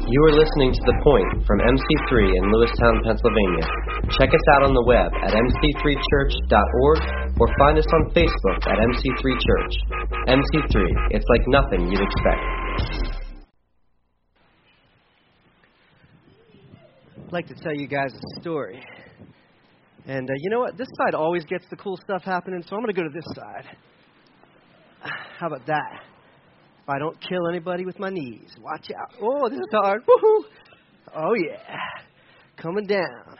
You are listening to The Point from MC3 in Lewistown, Pennsylvania. Check us out on the web at mc3church.org or find us on Facebook at MC3 Church. MC3, it's like nothing you'd expect. I'd like to tell you guys a story. And you know what? This side always gets the cool stuff happening, so I'm going to go to this side. How about that? If I don't kill anybody with my knees, watch out. Oh, this is hard. Woohoo! Oh, yeah. Coming down.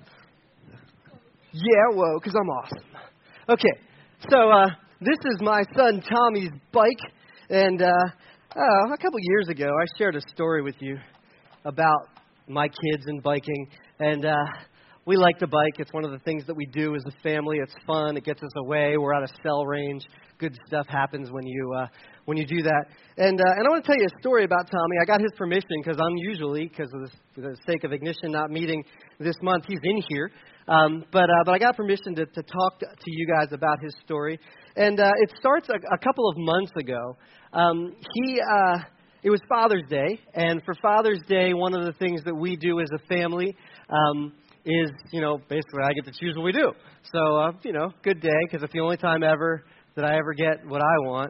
Yeah, whoa, because I'm awesome. Okay, so this is my son Tommy's bike. And a couple years ago, I shared a story with you about my kids and biking. And we like to bike. It's one of the things that we do as a family. It's fun. It gets us away. We're out of cell range. Good stuff happens when you do that. And I want to tell you a story about Tommy. I got his permission because I'm usually, because of for the sake of Ignition not meeting this month, he's in here. But I got permission to talk to you guys about his story. And it starts a couple of months ago. It was Father's Day, and for Father's Day, one of the things that we do as a family is, basically I get to choose what we do. So, good day, because it's the only time ever that I ever get what I want.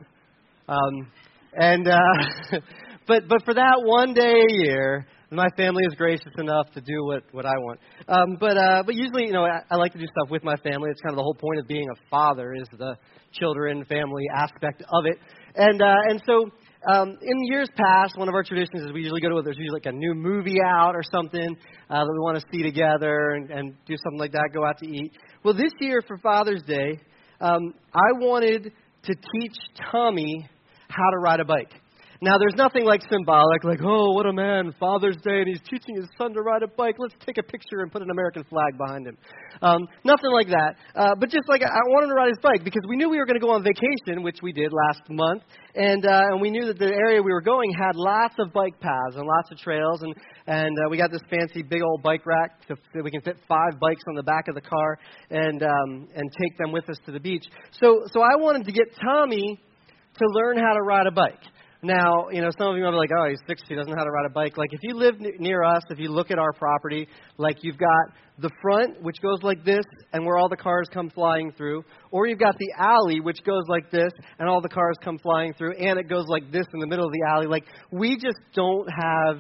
But for that one day a year, my family is gracious enough to do what I want. But usually, I like to do stuff with my family. It's kind of the whole point of being a father is the children, family aspect of it. And so in years past, one of our traditions is we usually go to, there's usually like a new movie out or something that we want to see together and do something like that, go out to eat. Well, this year for Father's Day, I wanted to teach Tommy how to ride a bike. Now, there's nothing like symbolic, like, oh, what a man, Father's Day, and he's teaching his son to ride a bike. Let's take a picture and put an American flag behind him. Nothing like that. But just like I wanted to ride his bike because we knew we were going to go on vacation, which we did last month, and we knew that the area we were going had lots of bike paths and lots of trails, and we got this fancy big old bike rack so we can fit 5 bikes on the back of the car and take them with us to the beach. So I wanted to get Tommy to learn how to ride a bike. Now, some of you might be like, oh, he's 6, he doesn't know how to ride a bike. Like, if you live near us, if you look at our property, like, you've got the front, which goes like this, and where all the cars come flying through, or you've got the alley, which goes like this, and all the cars come flying through, and it goes like this in the middle of the alley. Like, we just don't have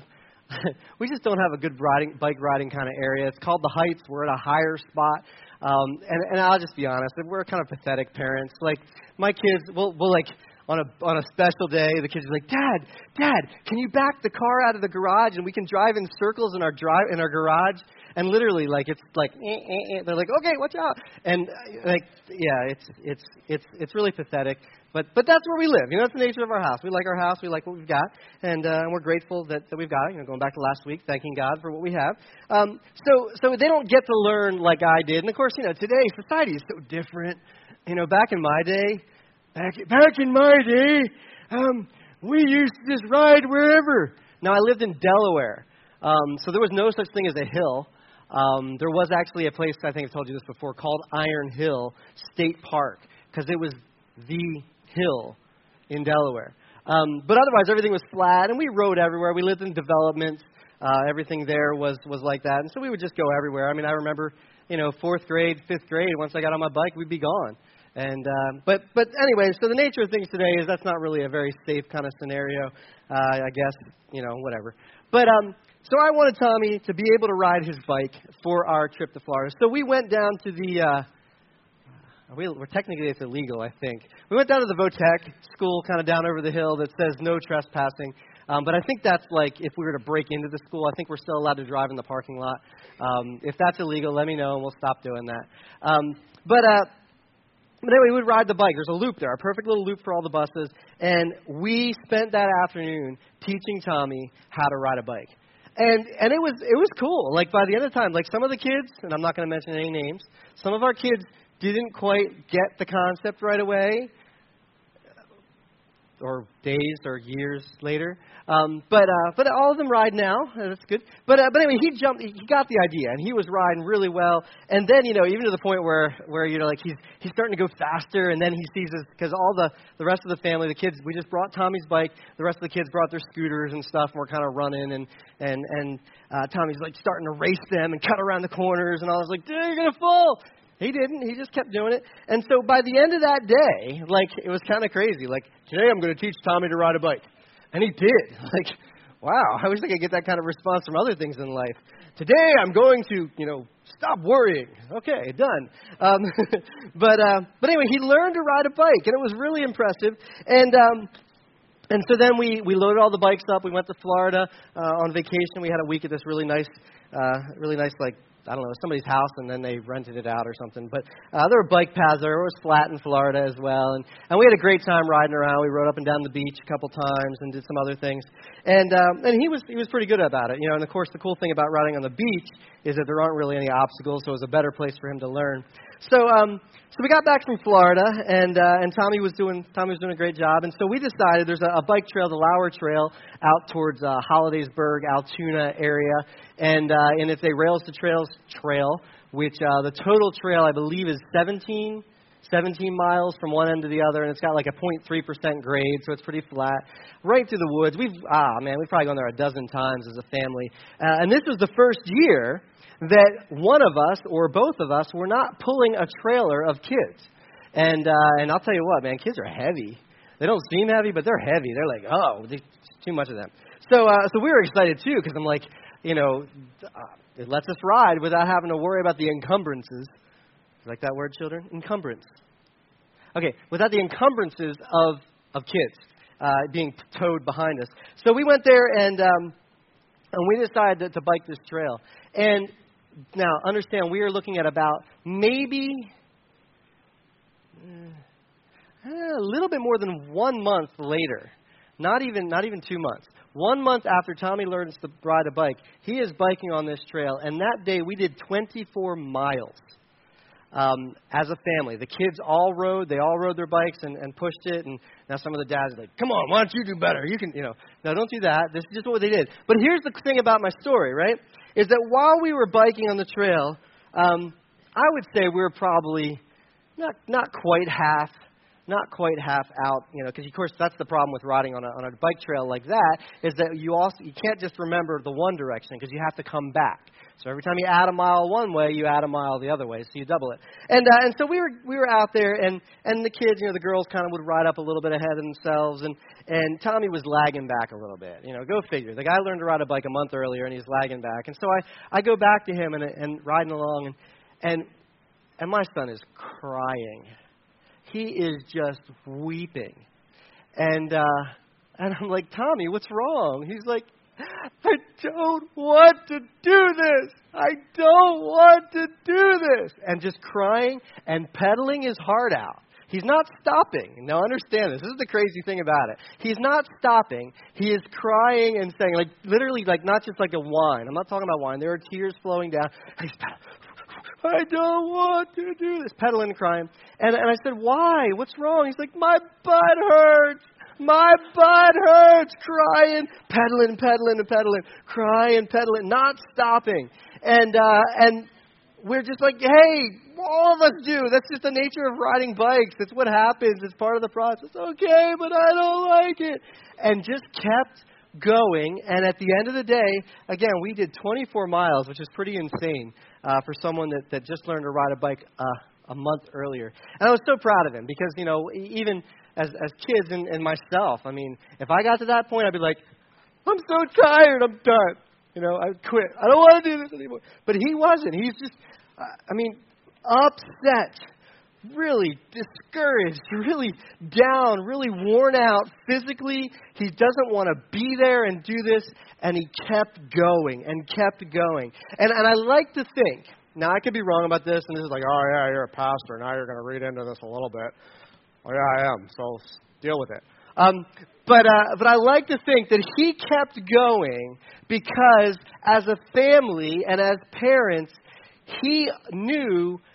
a good bike riding kind of area. It's called the Heights. We're at a higher spot. And I'll just be honest, we're kind of pathetic parents. Like, my kids, we'll like, on a special day, the kids are like, Dad, can you back the car out of the garage and we can drive in circles in our garage? And literally, like, it's like, they're like, okay, watch out. And like, yeah, it's really pathetic. But that's where we live. That's the nature of our house. We like our house. We like what we've got, and we're grateful that we've got it. Going back to last week, thanking God for what we have. So they don't get to learn like I did. And of course, today society is so different. Back in my day. Back in my day, we used to just ride wherever. Now, I lived in Delaware, so there was no such thing as a hill. There was actually a place, I think I've told you this before, called Iron Hill State Park, because it was the hill in Delaware. But otherwise, everything was flat, and we rode everywhere. We lived in developments. Everything there was like that, and so we would just go everywhere. I mean, I remember, 4th grade, 5th grade, once I got on my bike, we'd be gone. And but anyway, so the nature of things today is that's not really a very safe kind of scenario, I guess, whatever. But so I wanted Tommy to be able to ride his bike for our trip to Florida. So we went down to the, we're technically it's illegal, I think. We went down to the Votech school, kind of down over the hill that says no trespassing. But I think that's like if we were to break into the school, I think we're still allowed to drive in the parking lot. If that's illegal, let me know and we'll stop doing that. But anyway, we would ride the bike. There's a loop there, a perfect little loop for all the buses. And we spent that afternoon teaching Tommy how to ride a bike. And it was cool. Like, by the end of the time, like, some of the kids, and I'm not going to mention any names, some of our kids didn't quite get the concept right away. or days or years later. But all of them ride now. That's good. But anyway, he got the idea, and he was riding really well. And then, even to the point where like he's starting to go faster, and then he sees us, because all the rest of the family, the kids, we just brought Tommy's bike. The rest of the kids brought their scooters and stuff, and we're kind of running, and Tommy's like starting to race them and cut around the corners, and I was like, dude, you're going to fall. He didn't. He just kept doing it. And so by the end of that day, like, it was kind of crazy. Like, today I'm going to teach Tommy to ride a bike. And he did. Like, wow, I wish I could get that kind of response from other things in life. Today I'm going to, stop worrying. Okay, done. But anyway, he learned to ride a bike, and it was really impressive. And so then we loaded all the bikes up. We went to Florida on vacation. We had a week at this really nice, like, I don't know, somebody's house, and then they rented it out or something. But there were bike paths there. It was flat in Florida as well. And we had a great time riding around. We rode up and down the beach a couple times and did some other things. And he was pretty good about it. And of course, the cool thing about riding on the beach is that there aren't really any obstacles, so it was a better place for him to learn. So we got back from Florida, and Tommy was doing a great job. And so we decided there's a bike trail, the Lauer Trail, out towards Hollidaysburg, Altoona area, and it's a Rails to Trails trail, which the total trail I believe is 17 miles from one end to the other, and it's got like a 0.3% grade, so it's pretty flat, right through the woods. We've probably gone there a dozen times as a family, and this was the first year that one of us or both of us were not pulling a trailer of kids. And I'll tell you what, man, kids are heavy. They don't seem heavy, but they're heavy. They're like, there's too much of them. So we were excited too, because I'm like, it lets us ride without having to worry about the encumbrances. You like that word, children? Encumbrance. Okay, without the encumbrances of kids being towed behind us. So we went there and we decided to bike this trail. And now, understand, we are looking at about maybe a little bit more than 1 month later. Not even 2 months. 1 month after Tommy learns to ride a bike, he is biking on this trail. And that day, we did 24 miles as a family. The kids all rode. They all rode their bikes and pushed it. And now some of the dads are like, come on, why don't you do better? You can, No, don't do that. This is just what they did. But here's the thing about my story, right? Is that while we were biking on the trail, I would say we were probably not quite half out, because of course that's the problem with riding on a bike trail like that, is that you can't just remember the one direction, because you have to come back. So every time you add a mile one way, you add a mile the other way, so you double it. And so we were out there, and the kids, the girls kind of would ride up a little bit ahead of themselves, and Tommy was lagging back a little bit. Go figure. The guy learned to ride a bike a month earlier, and he's lagging back. And so I go back to him and riding along, and my son is crying. He is just weeping. And I'm like, Tommy, what's wrong? He's like, I don't want to do this. I don't want to do this. And just crying and pedaling his heart out. He's not stopping. Now understand this. This is the crazy thing about it. He's not stopping. He is crying and saying, like, literally, like, not just like a whine. I'm not talking about whine. There are tears flowing down. He's I don't want to do this. Pedaling and crying. And I said, why? What's wrong? He's like, my butt hurts. My butt hurts. Crying, pedaling, crying, pedaling, not stopping. And we're just like, hey, all of us do. That's just the nature of riding bikes. That's what happens. It's part of the process. Okay, but I don't like it. And just kept going. And at the end of the day, again, we did 24 miles, which is pretty insane for someone that just learned to ride a bike a month earlier. And I was so proud of him because, even as kids and myself, I mean, if I got to that point, I'd be like, I'm so tired, I'm done. I'd quit. I don't want to do this anymore. But he wasn't. He's just, upset, really discouraged, really down, really worn out physically. He doesn't want to be there and do this, and he kept going and kept going. And I like to think, now I could be wrong about this, and this is like, oh yeah, you're a pastor, now you're going to read into this a little bit. Oh yeah, I am, so deal with it. But I like to think that he kept going because as a family and as parents, he knew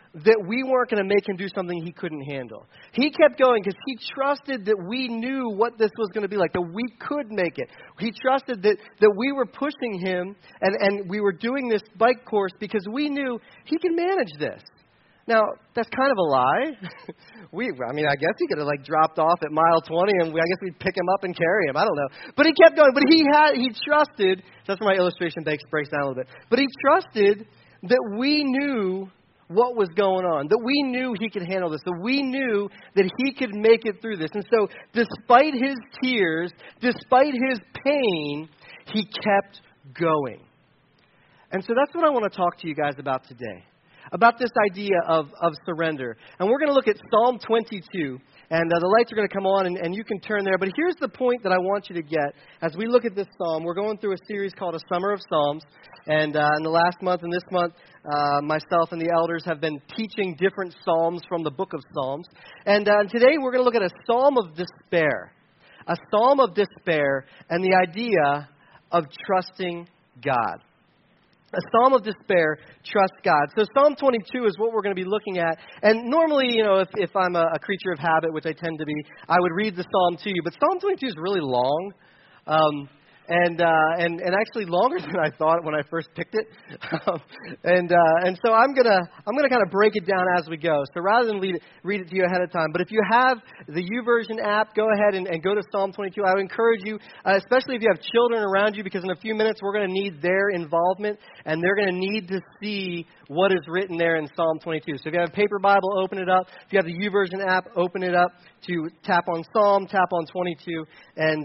that we weren't going to make him do something he couldn't handle. He kept going because he trusted that we knew what this was going to be like, that we could make it. He trusted that we were pushing him and we were doing this bike course because we knew he can manage this. Now, that's kind of a lie. I guess he could have dropped off at mile 20 and I guess we'd pick him up and carry him. I don't know. But he kept going. But he trusted, that's where my illustration breaks down a little bit. But he trusted that we knew what was going on, that we knew he could handle this, that we knew that he could make it through this. And so despite his tears, despite his pain, he kept going. And so that's what I want to talk to you guys about today, about this idea of surrender. And we're going to look at Psalm 22. And the lights are going to come on, and you can turn there. But here's the point that I want you to get as we look at this psalm. We're going through a series called A Summer of Psalms. And in the last month and this month, myself and the elders have been teaching different psalms from the book of Psalms. And today we're going to look at a psalm of despair. A psalm of despair and the idea of trusting God. A psalm of despair, trust God. So Psalm 22 is what we're going to be looking at. And normally, if I'm a creature of habit, which I tend to be, I would read the psalm to you. But Psalm 22 is really long. And actually longer than I thought when I first picked it. And so I'm gonna kind of break it down as we go. So rather than read it to you ahead of time, but if you have the YouVersion app, go ahead and go to Psalm 22. I would encourage you, especially if you have children around you, because in a few minutes we're going to need their involvement and they're going to need to see what is written there in Psalm 22. So if you have a paper Bible, open it up. If you have the YouVersion app, open it up to tap on Psalm, tap on 22, and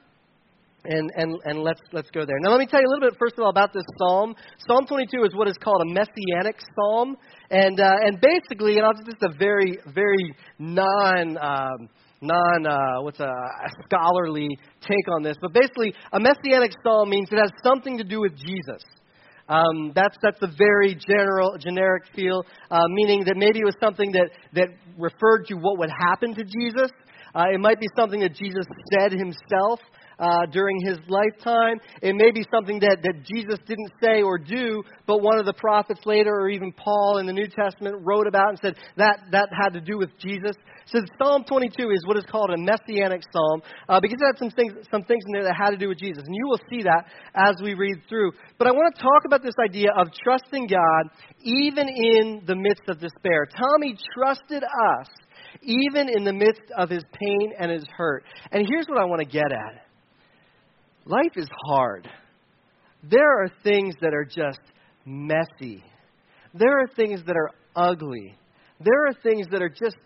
let's go there. Now let me tell you a little bit first of all about this psalm. Psalm 22 is what is called a messianic psalm, and basically, and I'll just a very scholarly take on this, but basically a messianic psalm means it has something to do with Jesus. That's a very generic feel, meaning that maybe it was something that referred to what would happen to Jesus. It might be something that Jesus said himself during his lifetime. It may be something that Jesus didn't say or do, but one of the prophets later, or even Paul in the New Testament, wrote about and said that had to do with Jesus. So Psalm 22 is what is called a messianic psalm because it had some things in there that had to do with Jesus. And you will see that as we read through. But I want to talk about this idea of trusting God even in the midst of despair. Tommy trusted us even in the midst of his pain and his hurt. And here's what I want to get at. Life is hard. There are things that are just messy. There are things that are ugly. There are things that are just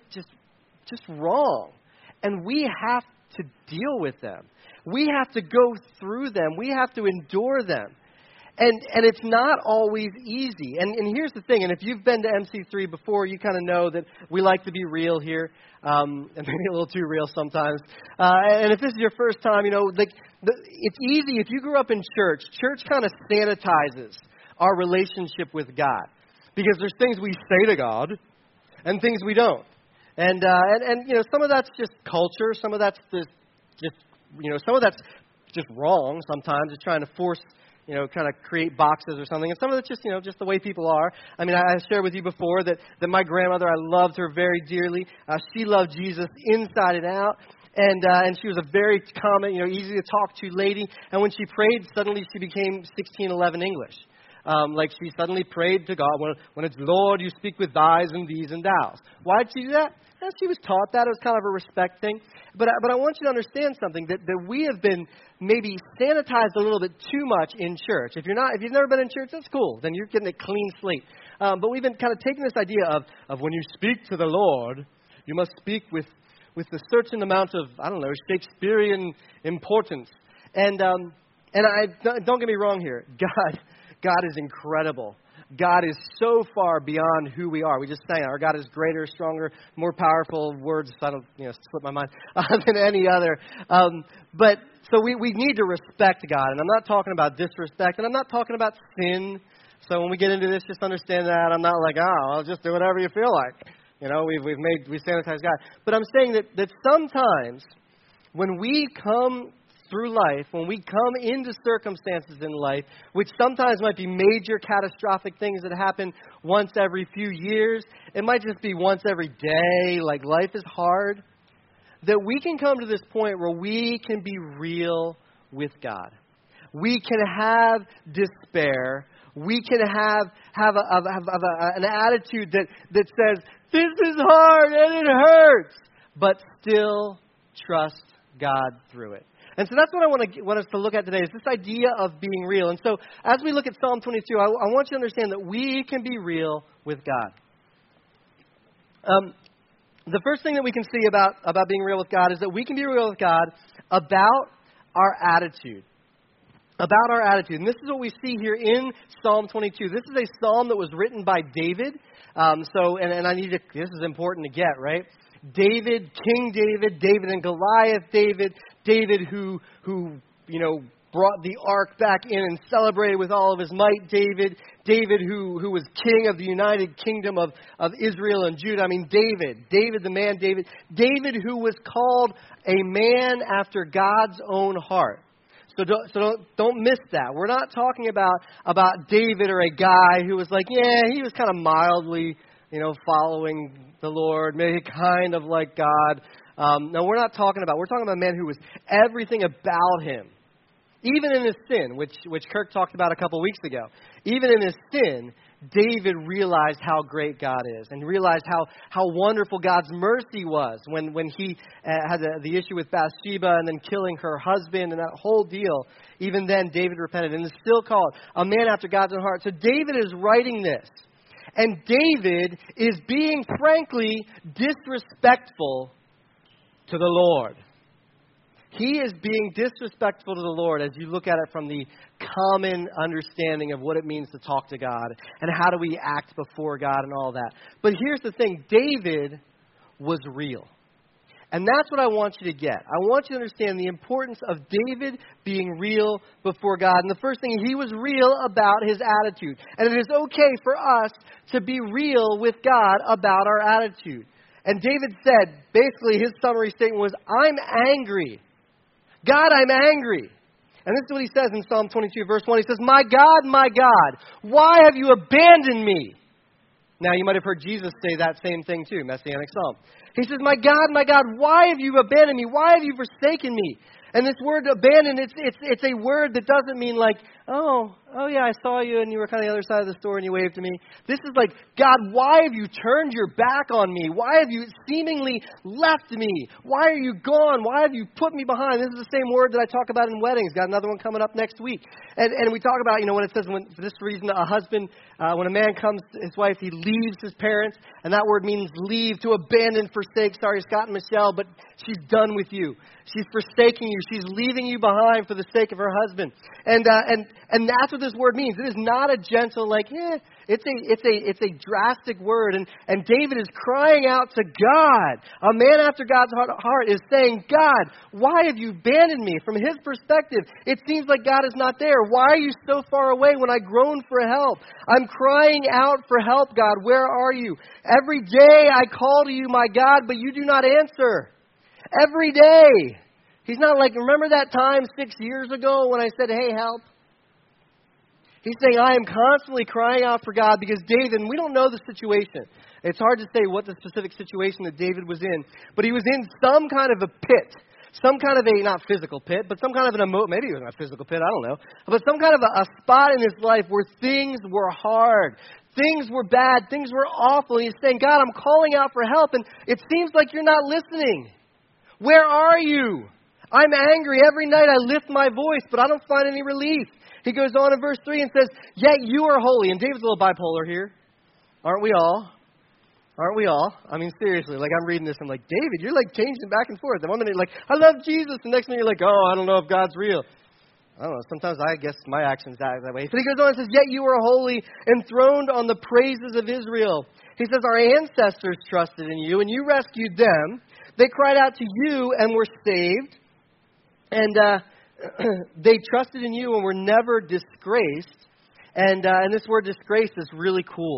wrong. And we have to deal with them. We have to go through them. We have to endure them. And it's not always easy. And here's the thing, and if you've been to MC3 before, you kind of know that we like to be real here, and maybe a little too real sometimes. And if this is your first time, it's easy. If you grew up in church kind of sanitizes our relationship with God. Because there's things we say to God and things we don't. And some of that's just culture. Some of that's some of that's just wrong sometimes. It's trying to force kind of create boxes or something. And some of it's just the way people are. I mean, I shared with you before that my grandmother, I loved her very dearly. She loved Jesus inside and out. And she was a very common, easy to talk to lady. And when she prayed, suddenly she became 1611 English. She suddenly prayed to God, when it's Lord, you speak with thys and these and thous. Why did she do that? Well, she was taught that. It was kind of a respect thing. But I want you to understand something, that we have been maybe sanitized a little bit too much in church. If you've never been in church, that's cool. Then you're getting a clean slate. But we've been kind of taking this idea of when you speak to the Lord, you must speak with a certain amount of, Shakespearean importance. And don't get me wrong here. God is incredible. God is so far beyond who we are. We just sang, our God is greater, stronger, more powerful, words, I don't slip my mind, than any other. But so we need to respect God. And I'm not talking about disrespect, and I'm not talking about sin. So when we get into this, just understand that. I'm not like, I'll just do whatever you feel like. We sanitize God. But I'm saying that sometimes when we come through life, when we come into circumstances in life, which sometimes might be major catastrophic things that happen once every few years, it might just be once every day, like life is hard, that we can come to this point where we can be real with God. We can have despair. We can have an attitude that says, this is hard and it hurts, but still trust God through it. And so that's what I want us to look at today, is this idea of being real. And so as we look at Psalm 22, I want you to understand that we can be real with God. The first thing that we can see about being real with God is that we can be real with God about our attitude. About our attitude. And this is what we see here in Psalm 22. This is a psalm that was written by David. This is important to get, right? David, King David, David and Goliath, David who brought the ark back in and celebrated with all of his might, David who was king of the united kingdom of Israel and Judah. I mean, David the man, David who was called a man after God's own heart. So don't miss that. We're not talking about David or a guy who was like, yeah, he was kind of mildly, following the Lord, maybe kind of like God. No, we're talking about a man who was everything about him. Even in his sin, which Kirk talked about a couple weeks ago, even in his sin, David realized how great God is and realized how wonderful God's mercy was when he had the issue with Bathsheba and then killing her husband and that whole deal. Even then, David repented and is still called a man after God's own heart. So David is writing this. And David is being, frankly, disrespectful to the Lord. He is being disrespectful to the Lord as you look at it from the common understanding of what it means to talk to God and how do we act before God and all that. But here's the thing. David was real. And that's what I want you to get. I want you to understand the importance of David being real before God. And the first thing, he was real about his attitude. And it is okay for us to be real with God about our attitude. And David said, basically his summary statement was, I'm angry. God, I'm angry. And this is what he says in Psalm 22, verse 1. He says, my God, why have you abandoned me? Now, you might have heard Jesus say that same thing too, Messianic Psalm. He says, my God, why have you abandoned me? Why have you forsaken me? And this word abandon, it's a word that doesn't mean like, oh yeah, I saw you and you were kind of the other side of the store and you waved to me. This is like, God, why have you turned your back on me? Why have you seemingly left me? Why are you gone? Why have you put me behind? This is the same word that I talk about in weddings. Got another one coming up next week. And we talk about, when it says, for this reason, a husband, when a man comes to his wife, he leaves his parents. And that word means leave, to abandon, forsake. Sorry, Scott and Michelle, but she's done with you. She's forsaking you. She's leaving you behind for the sake of her husband. And that's what this word means. It is not a gentle, it's a drastic word. And David is crying out to God. A man after God's heart is saying, God, why have you abandoned me? From his perspective, it seems like God is not there. Why are you so far away when I groan for help? I'm crying out for help, God. Where are you? Every day I call to you, my God, but you do not answer. Every day. He's not like, remember that time 6 years ago when I said, hey, help? He's saying, I am constantly crying out for God because David, and we don't know the situation. It's hard to say what the specific situation that David was in, but he was in some kind of a pit. Some kind of a, not physical pit, but some kind of maybe it was not a physical pit, I don't know. But some kind of a spot in his life where things were hard. Things were bad. Things were awful. And he's saying, God, I'm calling out for help, and it seems like you're not listening. Where are you? I'm angry. Every night I lift my voice, but I don't find any relief. He goes on in verse 3 and says, yet you are holy. And David's a little bipolar here. Aren't we all? Aren't we all? I mean, seriously, like I'm reading this, I'm like, David, you're like changing back and forth. And one minute you're like, I love Jesus. The next minute you're like, I don't know if God's real. I don't know. Sometimes I guess my actions act that way. But he goes on and says, yet you are holy, enthroned on the praises of Israel. He says, our ancestors trusted in you, and you rescued them. They cried out to you and were saved. And they trusted in you and were never disgraced. And this word disgraced is really cool.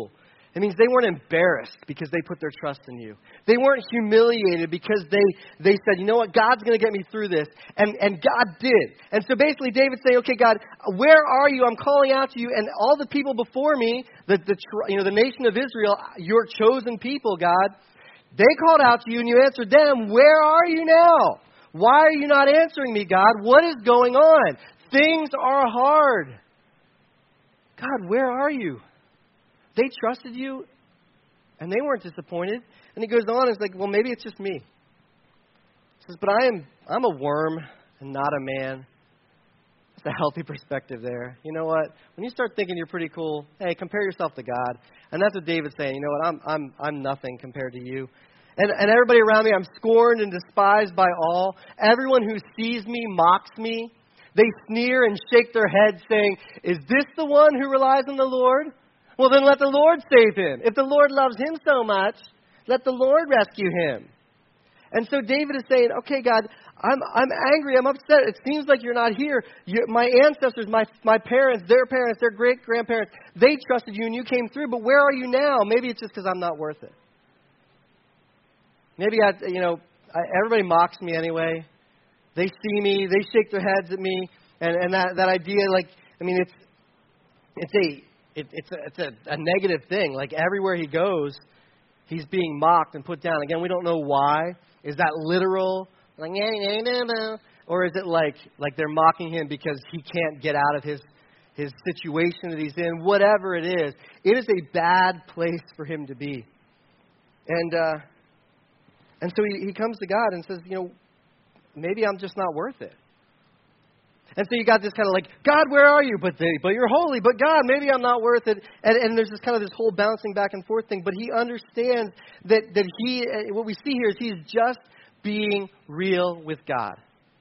It means they weren't embarrassed because they put their trust in you. They weren't humiliated because they said, you know what, God's going to get me through this. And God did. And so basically David's saying, okay, God, where are you? I'm calling out to you. And all the people before me, the nation of Israel, your chosen people, God, they called out to you and you answered them. Where are you now? Why are you not answering me, God? What is going on? Things are hard. God, where are you? They trusted you, and they weren't disappointed. And he goes on, and it's like, well, maybe it's just me. He says, but I'm a worm and not a man. It's a healthy perspective there. You know what? When you start thinking you're pretty cool, hey, compare yourself to God. And that's what David's saying. You know what? I'm nothing compared to you. And everybody around me, I'm scorned and despised by all. Everyone who sees me mocks me. They sneer and shake their heads, saying, is this the one who relies on the Lord? Well, then let the Lord save him. If the Lord loves him so much, let the Lord rescue him. And so David is saying, okay, God, I'm angry. I'm upset. It seems like you're not here. My ancestors, my parents, their great-grandparents, they trusted you and you came through. But where are you now? Maybe it's just because I'm not worth it. Maybe, everybody mocks me anyway. They see me. They shake their heads at me. And that idea, it's a negative thing. Like everywhere he goes, he's being mocked and put down. Again, we don't know why. Is that literal? Like, or is it like they're mocking him because he can't get out of his situation that he's in? Whatever it is a bad place for him to be. And so he comes to God and says, maybe I'm just not worth it. And so you got this kind of like, God, where are you? But you're holy. But God, maybe I'm not worth it. And there's this kind of this whole bouncing back and forth thing. But he understands that he, what we see here is he's just being real with God.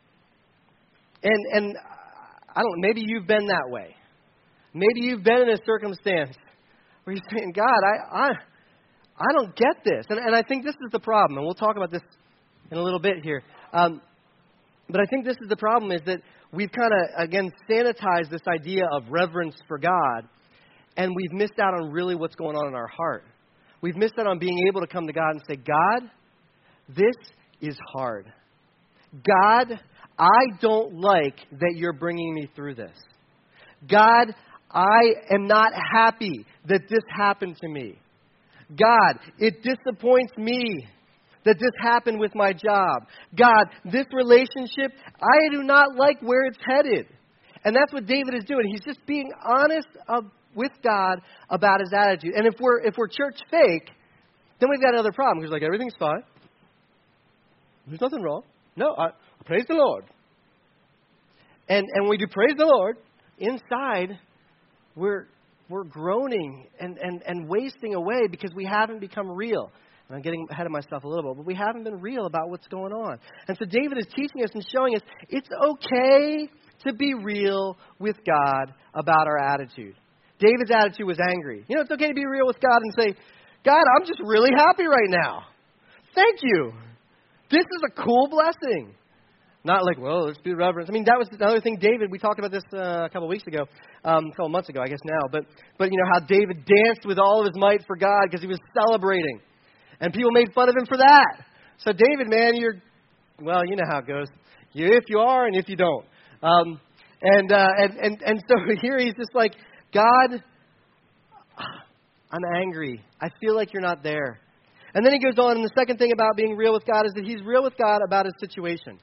And I don't know, maybe you've been that way. Maybe you've been in a circumstance where you're saying, God, I don't get this. And I think this is the problem. And we'll talk about this in a little bit here. But I think this is the problem, is that we've kind of, again, sanitized this idea of reverence for God, and we've missed out on really what's going on in our heart. We've missed out on being able to come to God and say, God, this is hard. God, I don't like that you're bringing me through this. God, I am not happy that this happened to me. God, it disappoints me that this happened with my job. God, this relationship, I do not like where it's headed. And that's what David is doing. He's just being honest with God about his attitude. And if we're church fake, then we've got another problem. He's like, everything's fine. There's nothing wrong. No, praise the Lord. And when we do praise the Lord, inside we're groaning and wasting away because we haven't become real. And I'm getting ahead of myself a little bit, but we haven't been real about what's going on. And so David is teaching us and showing us it's okay to be real with God about our attitude. David's attitude was angry. It's okay to be real with God and say, God, I'm just really happy right now. Thank you. This is a cool blessing. Not like, well, let's be reverent. I mean, that was another thing David, we talked about this a couple of weeks ago, a couple of months ago, I guess now. But how David danced with all of his might for God because he was celebrating. And people made fun of him for that. So David, man, you know how it goes. If you are and if you don't. And so here he's just like, God, I'm angry. I feel like you're not there. And then he goes on, and the second thing about being real with God is that he's real with God about his situation.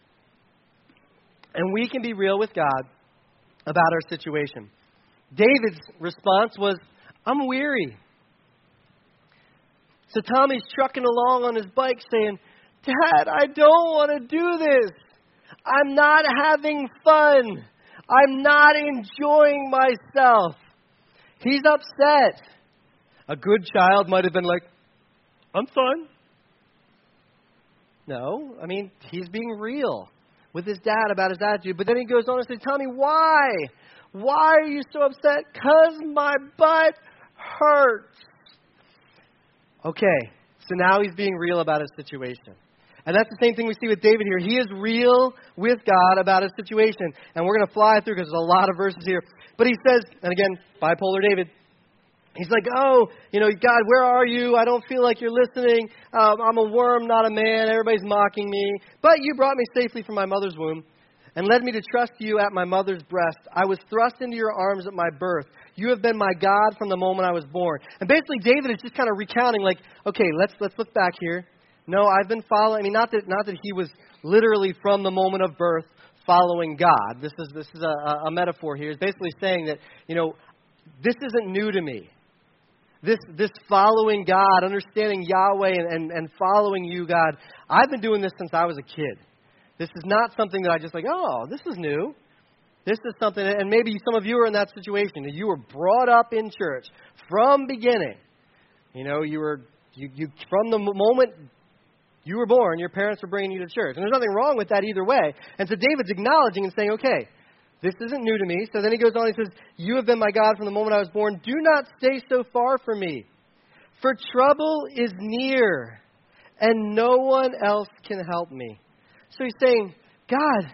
And we can be real with God about our situation. David's response was, I'm weary. So Tommy's trucking along on his bike saying, Dad, I don't want to do this. I'm not having fun. I'm not enjoying myself. He's upset. A good child might have been like, I'm fine. No, he's being real with his dad about his attitude. But then he goes on and says, Tommy, why? Why are you so upset? 'Cause my butt hurts. Okay, so now he's being real about his situation. And that's the same thing we see with David here. He is real with God about his situation. And we're going to fly through because there's a lot of verses here. But he says, and again, bipolar David, He's like, oh, God, where are you? I don't feel like you're listening. I'm a worm, not a man. Everybody's mocking me. But you brought me safely from my mother's womb and led me to trust you at my mother's breast. I was thrust into your arms at my birth. You have been my God from the moment I was born. And basically, David is just kind of recounting, like, okay, let's look back here. No, I've been following. I mean, not that he was literally from the moment of birth following God. This is a metaphor here. It's basically saying that, this isn't new to me. This following God, understanding Yahweh and following you, God, I've been doing this since I was a kid. This is not something that I just like, oh, this is new. This is something, and maybe some of you are in that situation, that you were brought up in church from beginning. You from the moment you were born, your parents were bringing you to church. And there's nothing wrong with that either way. And so David's acknowledging and saying, okay, this isn't new to me. So then he goes on and says, you have been my God from the moment I was born. Do not stay so far from me, for trouble is near, and no one else can help me. So he's saying, God,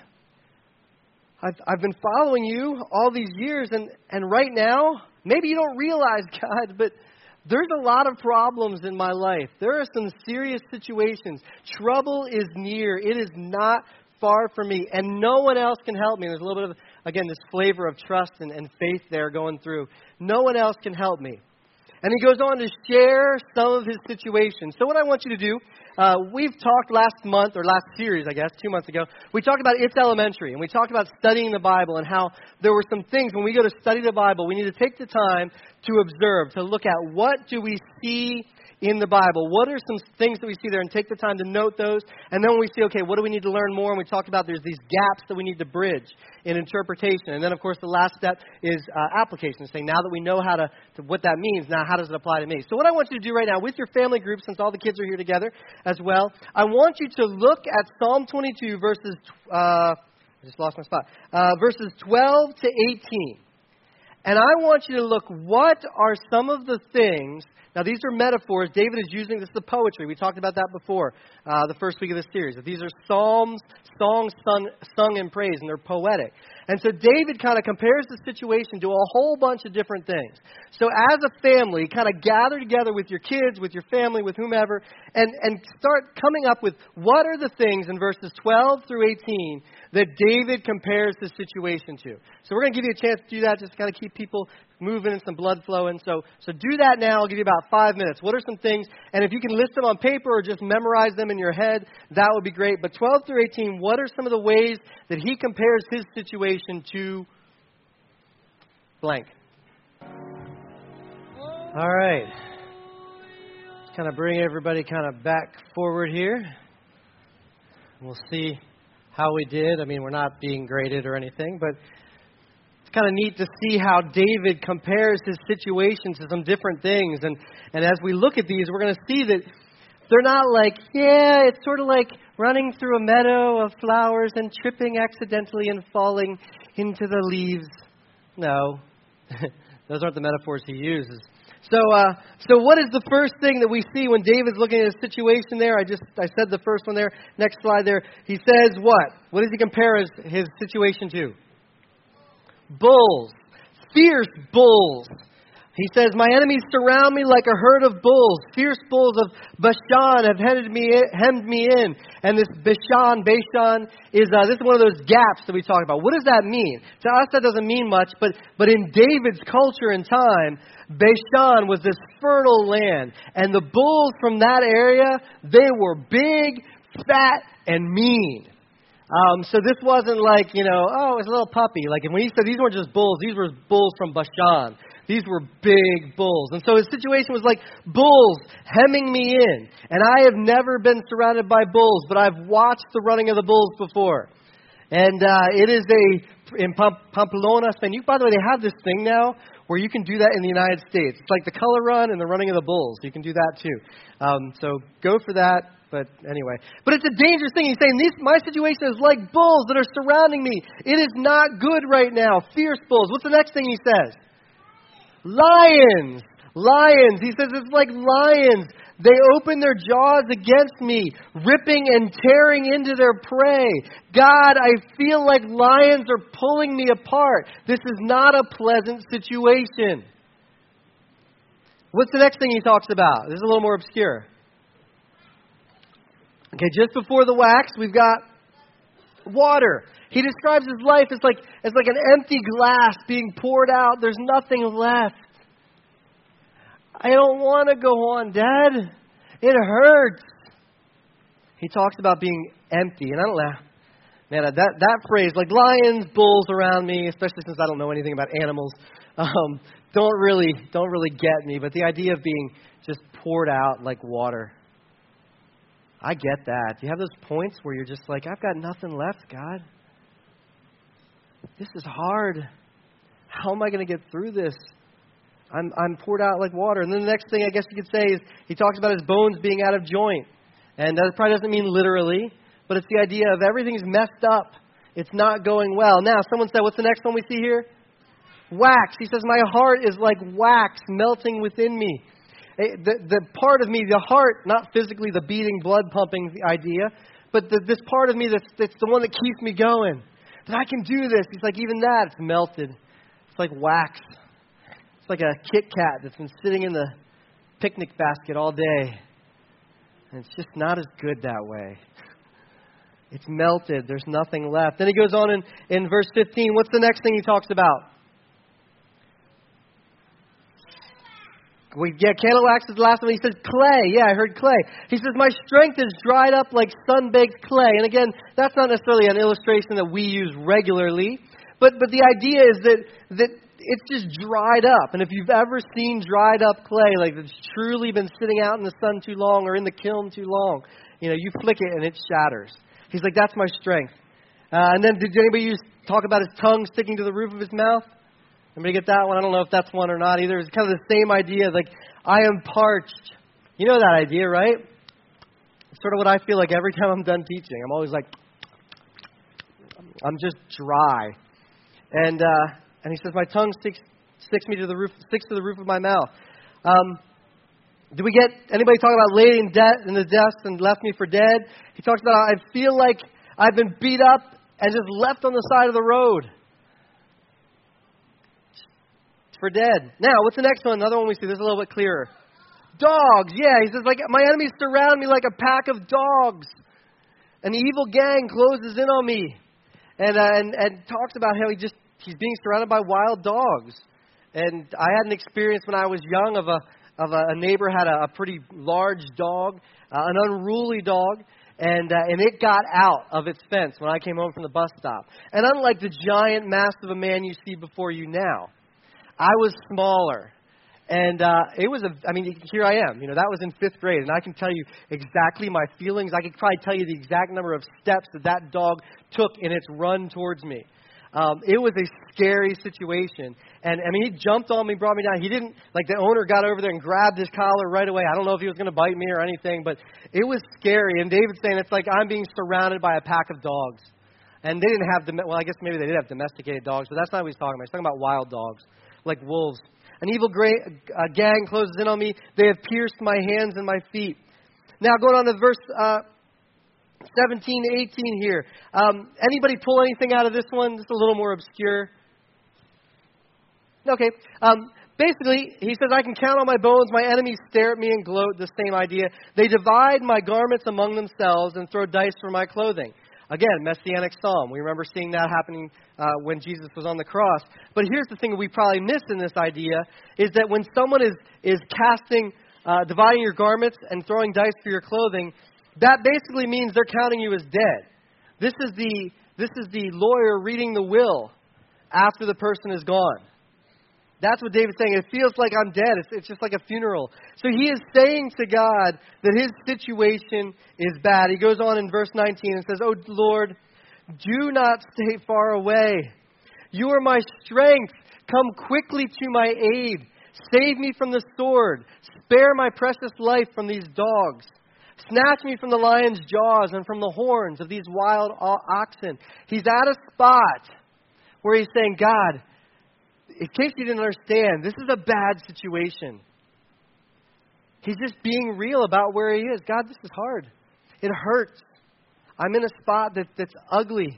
I've been following you all these years, and right now, maybe you don't realize, God, but there's a lot of problems in my life. There are some serious situations. Trouble is near. It is not far from me, and no one else can help me. There's a little bit of, again, this flavor of trust and faith there going through. No one else can help me. And he goes on to share some of his situations. So what I want you to do, we've talked last month, or last series, I guess, 2 months ago. We talked about It's Elementary, and we talked about studying the Bible and how there were some things, when we go to study the Bible, we need to take the time to observe, to look at what do we see in the Bible. What are some things that we see there, and take the time to note those. And then when we see, okay, what do we need to learn more? And we talked about there's these gaps that we need to bridge in interpretation. And then, of course, the last step is application, saying now that we know how to what that means, now how does it apply to me? So what I want you to do right now with your family group, since all the kids are here together as well, I want you to look at Psalm 22 verses, I just lost my spot, verses 12 to 18. And I want you to look, what are some of the things. Now, these are metaphors. David is using, this is the poetry. We talked about that before, the first week of this series. These are songs sung in praise, and they're poetic. And so David kind of compares the situation to a whole bunch of different things. So as a family, kind of gather together with your kids, with your family, with whomever, and start coming up with what are the things in verses 12 through 18 that David compares the situation to. So we're going to give you a chance to do that, just to kind of keep people moving and some blood flowing. So do that now. I'll give you about 5 minutes. What are some things? And if you can list them on paper or just memorize them in your head, that would be great. But 12 through 18, what are some of the ways that he compares his situation to blank? All right. Let's kind of bring everybody kind of back forward here. We'll see how we did. I mean, we're not being graded or anything, but it's kind of neat to see how David compares his situation to some different things. And as we look at these, we're going to see that they're not like, yeah, it's sort of like running through a meadow of flowers and tripping accidentally and falling into the leaves. No, those aren't the metaphors he uses. So what is the first thing that we see when David's looking at his situation there? I said the first one there. Next slide there. He says what? What does he compare his situation to? Bulls. Fierce bulls. He says, my enemies surround me like a herd of bulls. Fierce bulls of Bashan have hemmed me in. And this Bashan is this is one of those gaps that we talk about. What does that mean? To us, that doesn't mean much. But in David's culture and time, Bashan was this fertile land. And the bulls from that area, they were big, fat, and mean. So this wasn't like, it was a little puppy. Like when he said these weren't just bulls, these were bulls from Bashan. These were big bulls. And so his situation was like bulls hemming me in. And I have never been surrounded by bulls, but I've watched the running of the bulls before. And it is in Pamplona, Spain. By the way, they have this thing now where you can do that in the United States. It's like the color run and the running of the bulls. You can do that too. So go for that. But anyway, but it's a dangerous thing. He's saying, my situation is like bulls that are surrounding me. It is not good right now. Fierce bulls. What's the next thing he says? Lions. He says it's like lions. They open their jaws against me, ripping and tearing into their prey. God, I feel like lions are pulling me apart. This is not a pleasant situation. What's the next thing he talks about? This is a little more obscure. Okay, just before the wax, we've got water. He describes his life as like an empty glass being poured out. There's nothing left. I don't want to go on, Dad. It hurts. He talks about being empty, and I don't laugh. Man, that phrase, like lions, bulls around me, especially since I don't know anything about animals, don't really get me. But the idea of being just poured out like water, I get that. You have those points where you're just like, I've got nothing left, God. This is hard. How am I going to get through this? I'm poured out like water. And then the next thing I guess you could say is he talks about his bones being out of joint. And that probably doesn't mean literally, but it's the idea of everything's messed up. It's not going well. Now, someone said, what's the next one we see here? Wax. He says, my heart is like wax melting within me. The part of me, the heart, not physically the beating, blood pumping idea, but this part of me that's the one that keeps me going. That I can do this. He's like, even that, it's melted. It's like wax. It's like a Kit Kat that's been sitting in the picnic basket all day. And it's just not as good that way. It's melted. There's nothing left. Then he goes on in verse 15. What's the next thing he talks about? Candle wax is the last one. He says clay. Yeah, I heard clay. He says, my strength is dried up like sun-baked clay. And again, that's not necessarily an illustration that we use regularly. But the idea is that it's just dried up. And if you've ever seen dried up clay, like it's truly been sitting out in the sun too long or in the kiln too long, you flick it and it shatters. He's like, that's my strength. And then did anybody talk about his tongue sticking to the roof of his mouth? Anybody get that one? I don't know if that's one or not either. It's kind of the same idea, like, I am parched. You know that idea, right? It's sort of what I feel like every time I'm done teaching. I'm always like, I'm just dry. And he says, my tongue sticks to the roof of my mouth. Do we get anybody talking about laid in the dust and left me for dead? He talks about how I feel like I've been beat up and just left on the side of the road. For dead. Now, what's the next one? Another one we see. This is a little bit clearer. Dogs. Yeah, he says, like, my enemies surround me like a pack of dogs. An evil gang closes in on me. And talks about how he's being surrounded by wild dogs. And I had an experience when I was young of a neighbor had a pretty large dog, an unruly dog, and it got out of its fence when I came home from the bus stop. And unlike the giant mass of a man you see before you now, I was smaller. And here I am. That was in 5th grade, and I can tell you exactly my feelings. I could probably tell you the exact number of steps that dog took in its run towards me. It was a scary situation. And, he jumped on me, brought me down. He didn't, the owner got over there and grabbed his collar right away. I don't know if he was going to bite me or anything, but it was scary. And David's saying it's like I'm being surrounded by a pack of dogs. And they didn't have, I guess maybe they did have domesticated dogs, but that's not what he's talking about. He's talking about wild dogs, like wolves. An evil gang closes in on me. They have pierced my hands and my feet. Now, going on to verse 17 to 18 here. Anybody pull anything out of this one? Just a little more obscure. Okay. Basically, he says, I can count on my bones. My enemies stare at me and gloat. The same idea. They divide my garments among themselves and throw dice for my clothing. Again, Messianic psalm. We remember seeing that happening when Jesus was on the cross. But here's the thing that we probably miss in this idea is that when someone is casting, dividing your garments and throwing dice for your clothing, that basically means they're counting you as dead. This is the lawyer reading the will after the person is gone. That's what David's saying. It feels like I'm dead. It's just like a funeral. So he is saying to God that his situation is bad. He goes on in verse 19 and says, Oh Lord, do not stay far away. You are my strength. Come quickly to my aid. Save me from the sword. Spare my precious life from these dogs. Snatch me from the lion's jaws and from the horns of these wild oxen. He's at a spot where he's saying, God, in case you didn't understand, this is a bad situation. He's just being real about where he is. God, this is hard. It hurts. I'm in a spot that's ugly.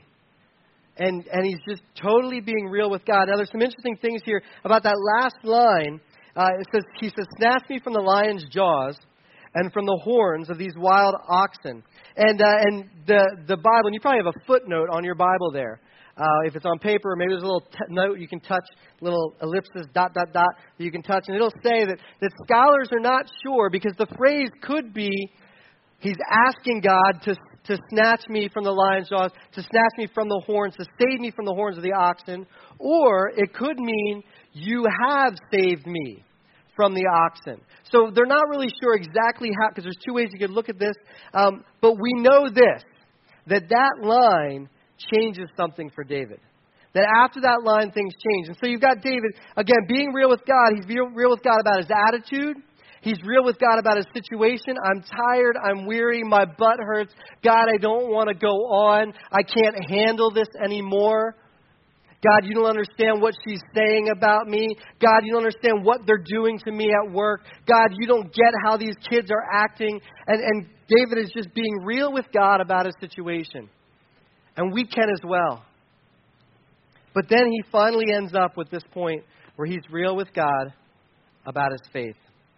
And he's just totally being real with God. Now, there's some interesting things here about that last line. he says, snatch me from the lion's jaws and from the horns of these wild oxen. And the Bible, and you probably have a footnote on your Bible there. If it's on paper, or maybe there's a little note you can touch, little ellipsis, ... that you can touch. And it'll say that scholars are not sure, because the phrase could be, he's asking God to snatch me from the lion's jaws, to snatch me from the horns, to save me from the horns of the oxen. Or it could mean, you have saved me from the oxen. So they're not really sure exactly how, because there's two ways you could look at this. But we know this, that line changes something for David. That after that line, things change. And so you've got David, again, being real with God. He's real with God about his attitude. He's real with God about his situation. I'm tired. I'm weary. My butt hurts. God, I don't want to go on. I can't handle this anymore. God, you don't understand what she's saying about me. God, you don't understand what they're doing to me at work. God, you don't get how these kids are acting. And David is just being real with God about his situation. And we can as well. But then he finally ends up with this point where he's real with God about his faith.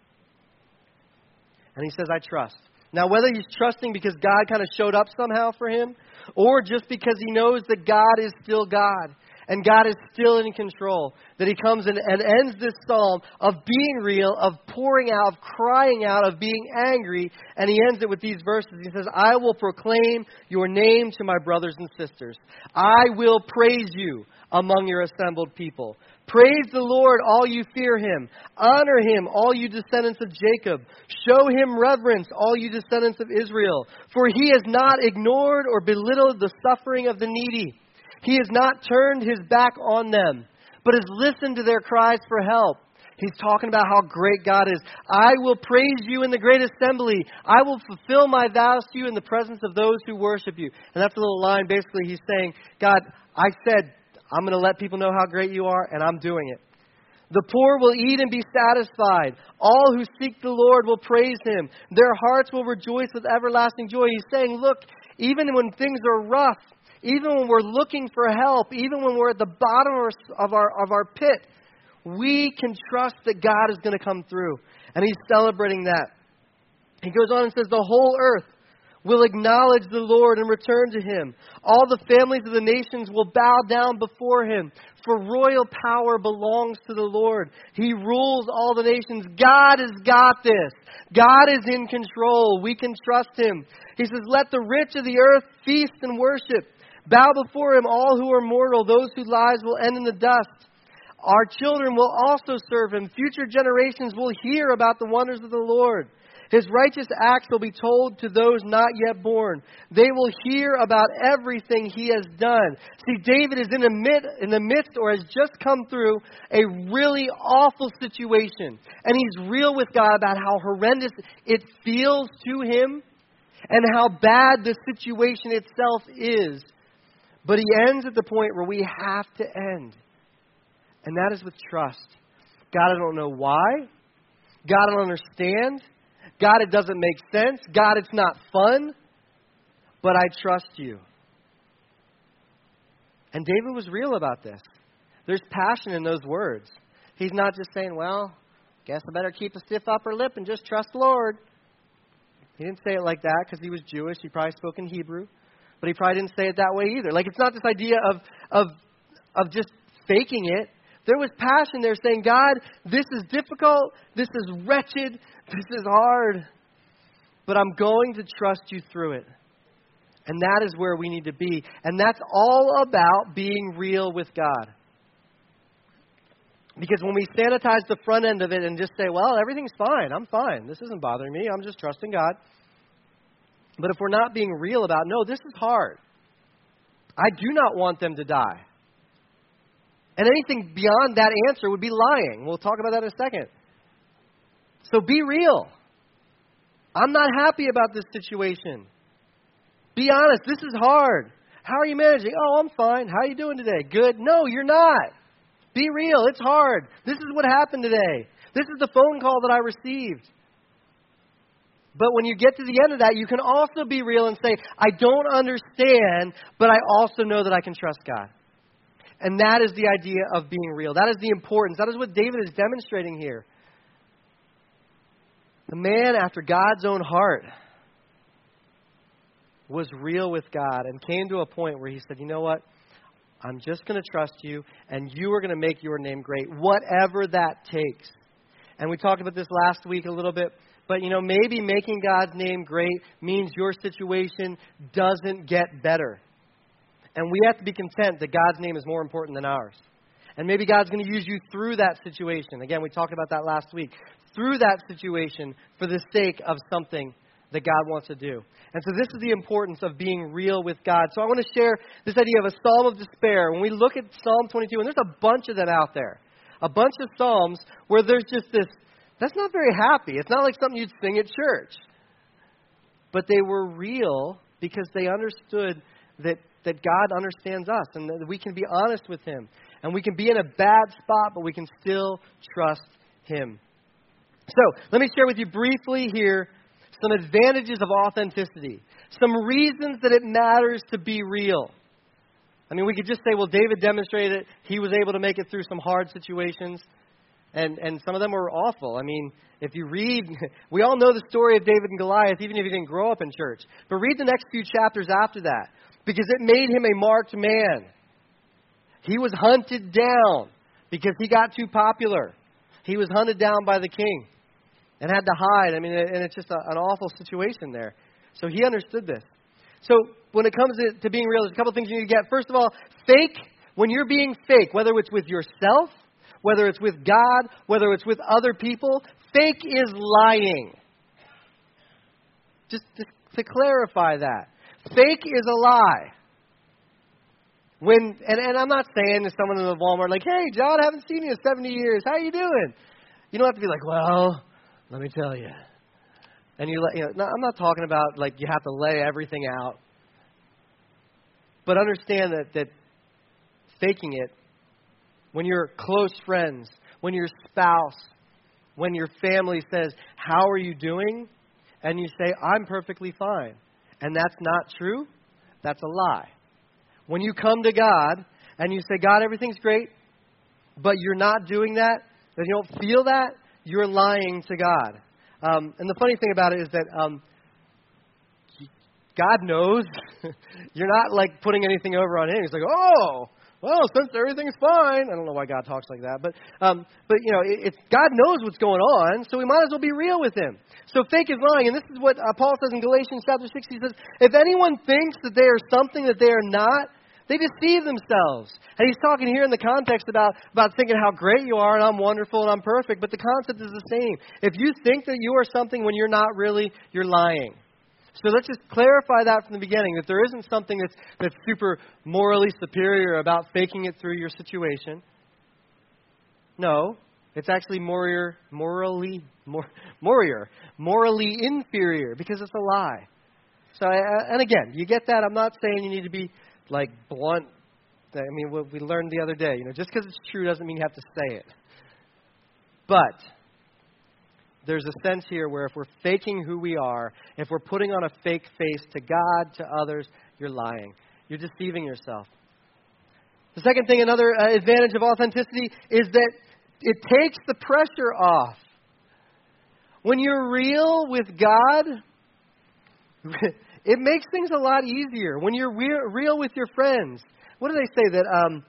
And he says, I trust. Now, whether he's trusting because God kind of showed up somehow for him, or just because he knows that God is still God, and God is still in control, that he comes and ends this psalm of being real, of pouring out, of crying out, of being angry, and he ends it with these verses. He says, I will proclaim your name to my brothers and sisters. I will praise you among your assembled people. Praise the Lord, all you fear him. Honor him, all you descendants of Jacob. Show him reverence, all you descendants of Israel. For he has not ignored or belittled the suffering of the needy. He has not turned his back on them, but has listened to their cries for help. He's talking about how great God is. I will praise you in the great assembly. I will fulfill my vows to you in the presence of those who worship you. And that's a little line. Basically, he's saying, God, I said, I'm going to let people know how great you are, and I'm doing it. The poor will eat and be satisfied. All who seek the Lord will praise him. Their hearts will rejoice with everlasting joy. He's saying, look, even when things are rough, even when we're looking for help, even when we're at the bottom of our pit, we can trust that God is going to come through. And he's celebrating that. He goes on and says, the whole earth will acknowledge the Lord and return to him. All the families of the nations will bow down before him, for royal power belongs to the Lord. He rules all the nations. God has got this. God is in control. We can trust him. He says, let the rich of the earth feast and worship. Bow before him, all who are mortal, those whose lives will end in the dust. Our children will also serve him. Future generations will hear about the wonders of the Lord. His righteous acts will be told to those not yet born. They will hear about everything he has done. See, David is in the midst or has just come through a really awful situation. And he's real with God about how horrendous it feels to him and how bad the situation itself is. But he ends at the point where we have to end. And that is with trust. God, I don't know why. God, I don't understand. God, it doesn't make sense. God, it's not fun. But I trust you. And David was real about this. There's passion in those words. He's not just saying, well, guess I better keep a stiff upper lip and just trust the Lord. He didn't say it like that because he was Jewish. He probably spoke in Hebrew. But he probably didn't say it that way either. Like, it's not this idea of just faking it. There was passion there saying, God, this is difficult. This is wretched. This is hard. But I'm going to trust you through it. And that is where we need to be. And that's all about being real with God. Because when we sanitize the front end of it and just say, well, everything's fine. I'm fine. This isn't bothering me. I'm just trusting God. But if we're not being real about, no, this is hard. I do not want them to die. And anything beyond that answer would be lying. We'll talk about that in a second. So be real. I'm not happy about this situation. Be honest. This is hard. How are you managing? Oh, I'm fine. How are you doing today? Good. No, you're not. Be real. It's hard. This is what happened today. This is the phone call that I received. But when you get to the end of that, you can also be real and say, I don't understand, but I also know that I can trust God. And that is the idea of being real. That is the importance. That is what David is demonstrating here. The man after God's own heart was real with God and came to a point where he said, you know what? I'm just going to trust you, and you are going to make your name great, whatever that takes. And we talked about this last week a little bit, but maybe making God's name great means your situation doesn't get better. And we have to be content that God's name is more important than ours. And maybe God's going to use you through that situation. Again, we talked about that last week. Through that situation for the sake of something that God wants to do. And so this is the importance of being real with God. So I want to share this idea of a psalm of despair. When we look at Psalm 22, and there's a bunch of them out there, a bunch of psalms where there's just this, that's not very happy. It's not like something you'd sing at church. But they were real because they understood that God understands us and that we can be honest with Him. And we can be in a bad spot, but we can still trust Him. So let me share with you briefly here some advantages of authenticity, some reasons that it matters to be real. I mean, we could just say, well, David demonstrated it. He was able to make it through some hard situations, and some of them were awful. I mean, if you read, we all know the story of David and Goliath, even if you didn't grow up in church. But read the next few chapters after that, because it made him a marked man. He was hunted down because he got too popular. He was hunted down by the king and had to hide. I mean, and it's just an awful situation there. So he understood this. So when it comes to being real, there's a couple things you need to get. First of all, fake. When you're being fake, whether it's with yourself, whether it's with God, whether it's with other people, fake is lying. Just to clarify that. Fake is a lie. And I'm not saying to someone in the Walmart, like, hey, John, I haven't seen you in 70 years. How you doing? You don't have to be like, well, let me tell you. And I'm not talking about like you have to lay everything out. But understand that faking it, when your close friends, when your spouse, when your family says, how are you doing? And you say, I'm perfectly fine. And that's not true, that's a lie. When you come to God and you say, God, everything's great, but you're not doing that, and you don't feel that, you're lying to God. And the funny thing about it is that God knows. You're not like putting anything over on Him. He's like, oh, well, since everything's fine. I don't know why God talks like that. But it's God knows what's going on, so we might as well be real with Him. So fake is lying. And this is what Paul says in Galatians chapter 6. He says, if anyone thinks that they are something that they are not, they deceive themselves. And he's talking here in the context about thinking how great you are and I'm wonderful and I'm perfect. But the concept is the same. If you think that you are something when you're not really, you're lying. So let's just clarify that from the beginning, that there isn't something that's super morally superior about faking it through your situation. No, it's actually morally inferior because it's a lie. So, and again, you get that. I'm not saying you need to be like blunt. I mean, what we learned the other day, just because it's true doesn't mean you have to say it. But there's a sense here where if we're faking who we are, if we're putting on a fake face to God, to others, you're lying. You're deceiving yourself. The second thing, another advantage of authenticity, is that it takes the pressure off. When you're real with God, it makes things a lot easier. When you're real with your friends. What do they say? That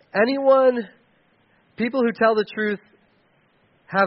people who tell the truth have...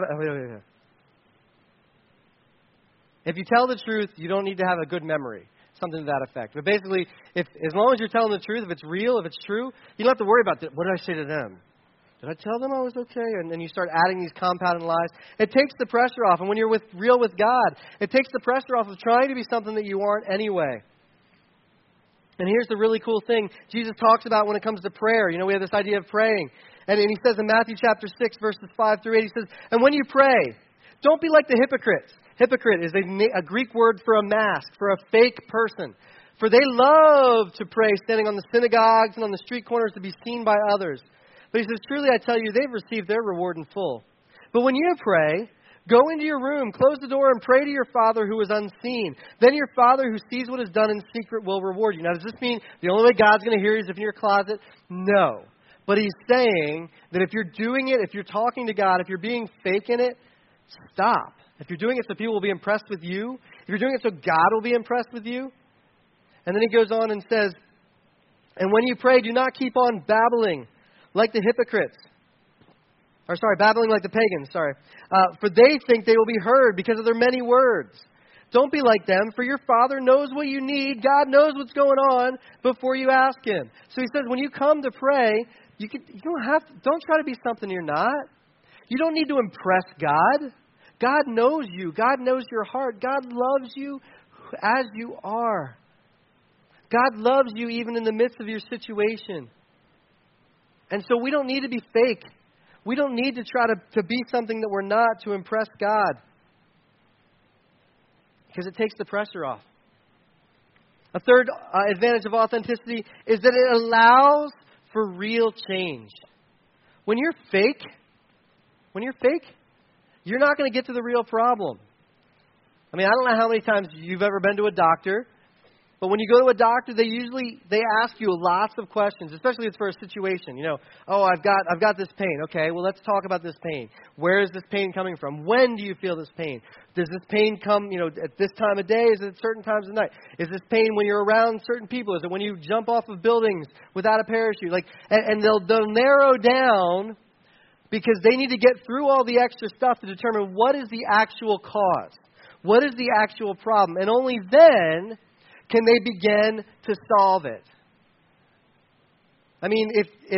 If you tell the truth, you don't need to have a good memory. Something to that effect. But basically, as long as you're telling the truth, if it's real, if it's true, you don't have to worry about what did I say to them? Did I tell them I was okay? And then you start adding these compounded lies. It takes the pressure off. And when you're real with God, it takes the pressure off of trying to be something that you aren't anyway. And here's the really cool thing Jesus talks about when it comes to prayer. We have this idea of praying. And he says in Matthew chapter 6, verses 5 through 8, he says, and when you pray, don't be like the hypocrites. Hypocrite is a Greek word for a mask, for a fake person. For they love to pray standing on the synagogues and on the street corners to be seen by others. But he says, truly I tell you, they've received their reward in full. But when you pray, go into your room, close the door, and pray to your Father who is unseen. Then your Father who sees what is done in secret will reward you. Now, does this mean the only way God's going to hear you is if you're in your closet? No. But he's saying that if you're doing it, if you're talking to God, if you're being fake in it, stop. If you're doing it so people will be impressed with you, if you're doing it so God will be impressed with you. And then he goes on and says, and when you pray, do not keep on babbling like the hypocrites. Babbling like the pagans, for they think they will be heard because of their many words. Don't be like them, for your Father knows what you need. God knows what's going on before you ask Him. So he says, when you come to pray, don't try to be something you're not. You don't need to impress God. God knows you. God knows your heart. God loves you as you are. God loves you even in the midst of your situation. And so we don't need to be fake. We don't need to try to be something that we're not to impress God. Because it takes the pressure off. A third advantage of authenticity is that it allows for real change. When you're fake, you're not going to get to the real problem. I mean, I don't know how many times you've ever been to a doctor, but when you go to a doctor, they ask you lots of questions, especially if it's for a situation. I've got this pain. Okay, well, let's talk about this pain. Where is this pain coming from? When do you feel this pain? Does this pain come, at this time of day? Is it at certain times of night? Is this pain when you're around certain people? Is it when you jump off of buildings without a parachute? And they'll narrow down because they need to get through all the extra stuff to determine what is the actual cause. What is the actual problem? And only then can they begin to solve it. I mean, if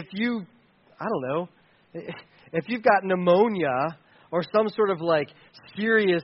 you've got pneumonia or some sort of serious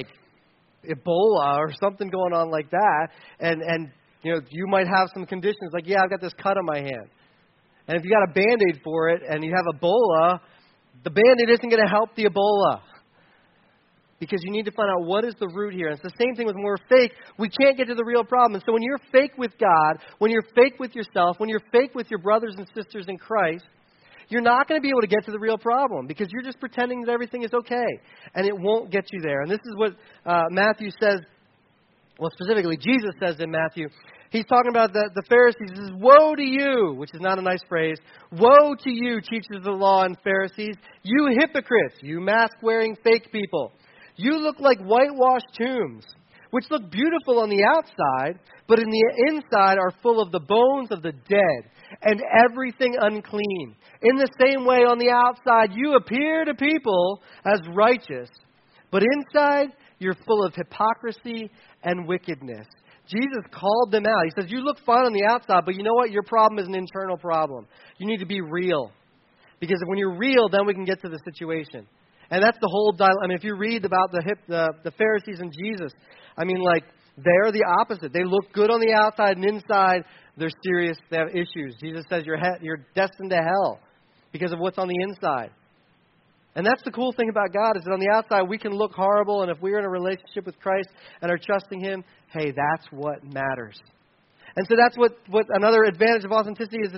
Ebola or something going on like that, and you might have some conditions I've got this cut on my hand. And if you got a Band-Aid for it and you have Ebola, the Band-Aid isn't going to help the Ebola. Because you need to find out what is the root here. And it's the same thing when we're fake. We can't get to the real problem. And so when you're fake with God, when you're fake with yourself, when you're fake with your brothers and sisters in Christ, you're not going to be able to get to the real problem because you're just pretending that everything is okay. And it won't get you there. And this is what Matthew says, well, specifically Jesus says in Matthew. He's talking about the Pharisees. He says, woe to you, which is not a nice phrase. Woe to you, teachers of the law and Pharisees, you hypocrites, you mask-wearing fake people. You look like whitewashed tombs, which look beautiful on the outside, but in the inside are full of the bones of the dead and everything unclean. In the same way, on the outside, you appear to people as righteous, but inside, you're full of hypocrisy and wickedness. Jesus called them out. He says, you look fine on the outside, but you know what? Your problem is an internal problem. You need to be real. Because when you're real, then we can get to the situation. And that's the whole dilemma. I mean, if you read about the Pharisees and Jesus, they're the opposite. They look good on the outside, and inside, they're serious. They have issues. Jesus says you're destined to hell because of what's on the inside. And that's the cool thing about God is that on the outside, we can look horrible, and if we're in a relationship with Christ and are trusting Him, hey, that's what matters. And so that's what another advantage of authenticity is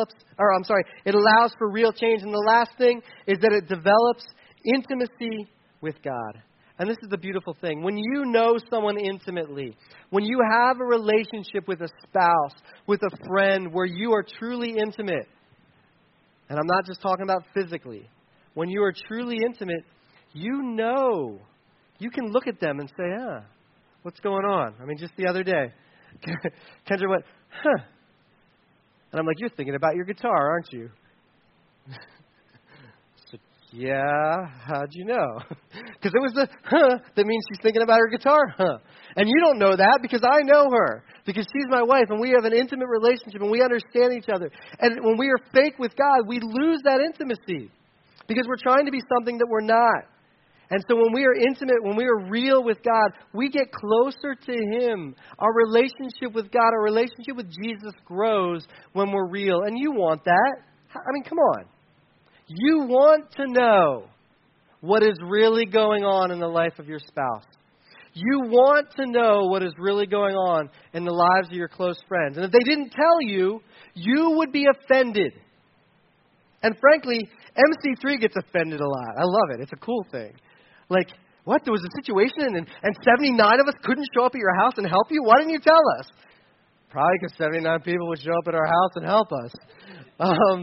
it allows for real change. And the last thing is that it develops intimacy with God. And this is the beautiful thing. When you know someone intimately, when you have a relationship with a spouse, with a friend, where you are truly intimate, and I'm not just talking about physically, when you are truly intimate, you can look at them and say, what's going on? I mean, just the other day, Kendra went, and I'm like, you're thinking about your guitar, aren't you? Yeah, how'd you know? Because it was the that means she's thinking about her guitar, And you don't know that because I know her. Because she's my wife and we have an intimate relationship and we understand each other. And when we are fake with God, we lose that intimacy. Because we're trying to be something that we're not. And so when we are intimate, when we are real with God, we get closer to Him. Our relationship with God, our relationship with Jesus grows when we're real. And you want that. I mean, come on. You want to know what is really going on in the life of your spouse. You want to know what is really going on in the lives of your close friends. And if they didn't tell you, you would be offended. And frankly, MC3 gets offended a lot. I love it. It's a cool thing. What? There was a situation and 79 of us couldn't show up at your house and help you? Why didn't you tell us? Probably because 79 people would show up at our house and help us.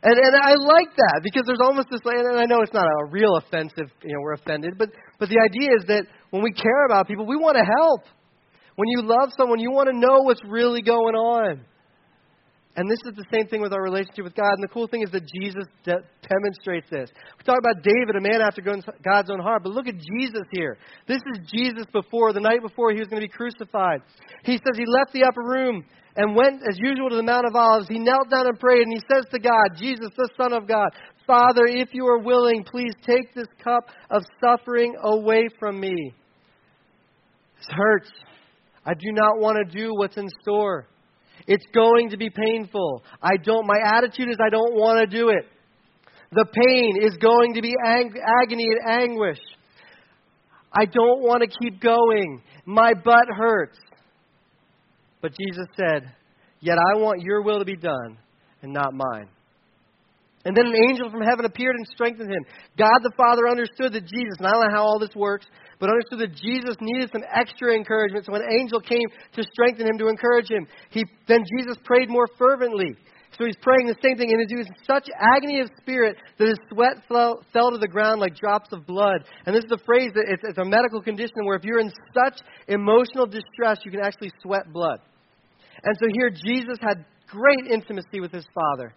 And I like that because there's almost this, and I know it's not a real offensive, we're offended, but the idea is that when we care about people, we want to help. When you love someone, you want to know what's really going on. And this is the same thing with our relationship with God. And the cool thing is that Jesus demonstrates this. We talk about David, a man after God's own heart. But look at Jesus here. This is Jesus the night before he was going to be crucified. He says he left the upper room and went, as usual, to the Mount of Olives. He knelt down and prayed. And he says to God, Jesus, the Son of God, Father, if you are willing, please take this cup of suffering away from me. This hurts. I do not want to do what's in store. It's going to be painful. My attitude is I don't want to do it. The pain is going to be agony and anguish. I don't want to keep going. My butt hurts. But Jesus said, yet I want your will to be done and not mine. And then an angel from heaven appeared and strengthened him. God the Father understood that Jesus, and I don't know how all this works, but understood that Jesus needed some extra encouragement. So an angel came to strengthen him, to encourage him. Then Jesus prayed more fervently. So he's praying the same thing, and he was in such agony of spirit that his sweat fell to the ground like drops of blood. And this is a phrase that it's a medical condition where if you're in such emotional distress, you can actually sweat blood. And so here Jesus had great intimacy with his Father.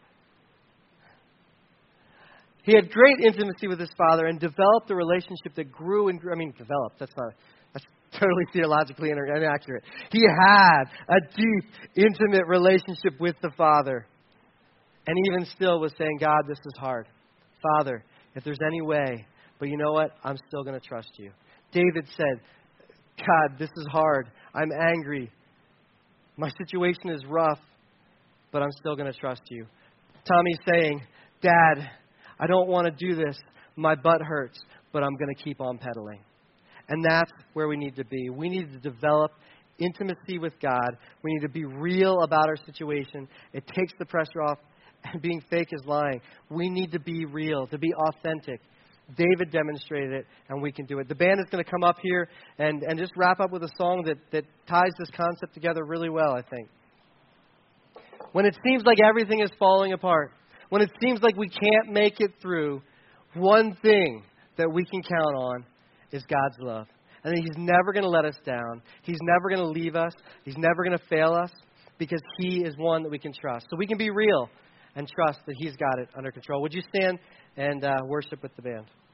He had great intimacy with his Father and developed a relationship that grew and grew. Developed. That's totally theologically inaccurate. He had a deep, intimate relationship with the Father. And even still was saying, God, this is hard. Father, if there's any way, but you know what? I'm still going to trust you. David said, God, this is hard. I'm angry. My situation is rough, but I'm still going to trust you. Tommy's saying, Dad, I don't want to do this. My butt hurts, but I'm going to keep on pedaling. And that's where we need to be. We need to develop intimacy with God. We need to be real about our situation. It takes the pressure off, and being fake is lying. We need to be real, to be authentic. David demonstrated it, and we can do it. The band is going to come up here and just wrap up with a song that ties this concept together really well, I think. When it seems like everything is falling apart, when it seems like we can't make it through, one thing that we can count on is God's love. And that He's never going to let us down. He's never going to leave us. He's never going to fail us because He is one that we can trust. So we can be real and trust that He's got it under control. Would you stand and worship with the band?